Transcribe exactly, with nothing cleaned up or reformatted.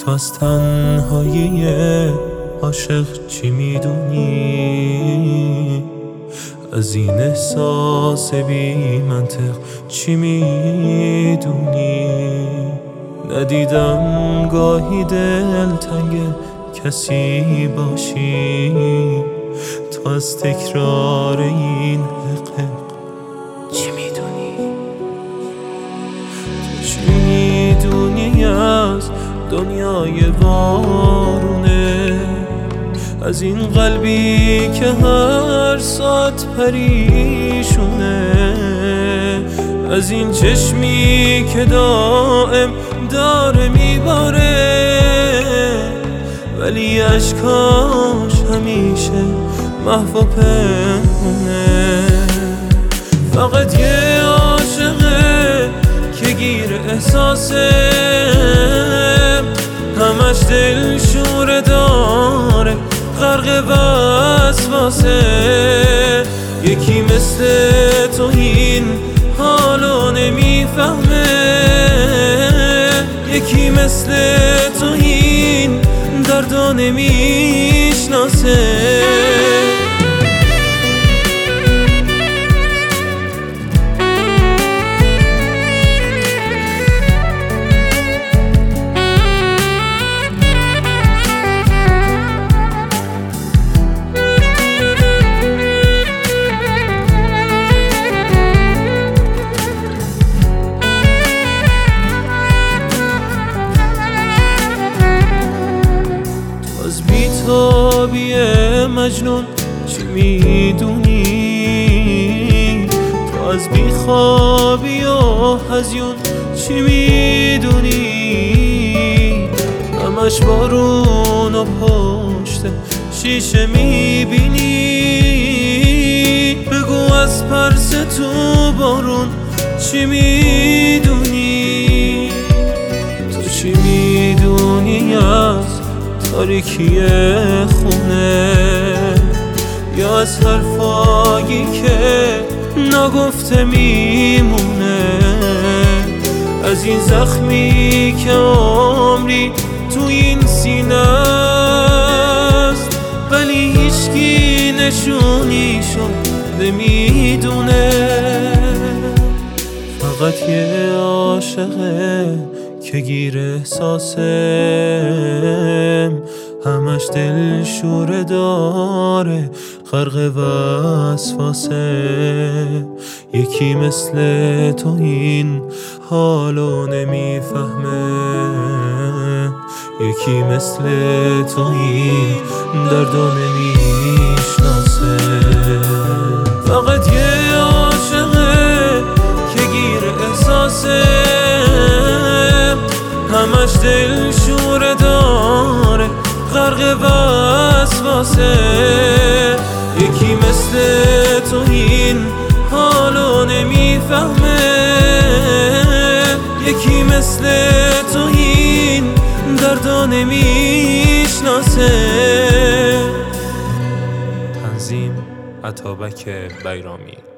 تو از تنهایی عاشق چی میدونی؟ از این احساس بی منطق چی میدونی؟ ندیدم گاهی دلتنگ کسی باشی، تو از تکرار این حقیق چی میدونی؟ تو چی میدونی از دنیای وارونه؟ از این قلبی که هر ساعت پریشونه، از این چشمی که دائم داره میباره ولی اشکاش همیشه محو و پنهونه. فقط یه عاشقه که گیر احساسه، همش دل شوره داره غرق وسواسه. یکی مثل تو این حالو نمیفهمه، یکی مثل تو این دردو نمیشناسه. بیتابی مجنون چی میدونی؟ تو از بیخوابی و هزیون چی میدونی؟ همش بارون و پشت شیشه میبینی. بگو از پرس تو بارون چی میدونی؟ تو چی میدونی از تاریکی خونه، یا از حرفایی که نگفته میمونه؟ از این زخمی که عمری تو این سینه است ولی هیچکی نشونیشو نمیدونه. فقط یه عاشقه که گیر احساسم، همش دل شوره داره غرق وسواسه. یکی مثل تو این حالو نمیفهمه، یکی مثل تو این دردو نمیشناسه. فقط یه عاشقه که گیر احساسه، همش دل شوره داره غرق وسواسه. یکی مثل تو این حالو نمیفهمه، یکی مثل تو این دردو نمیشناسه. تنظیم: عطابک بیرامی.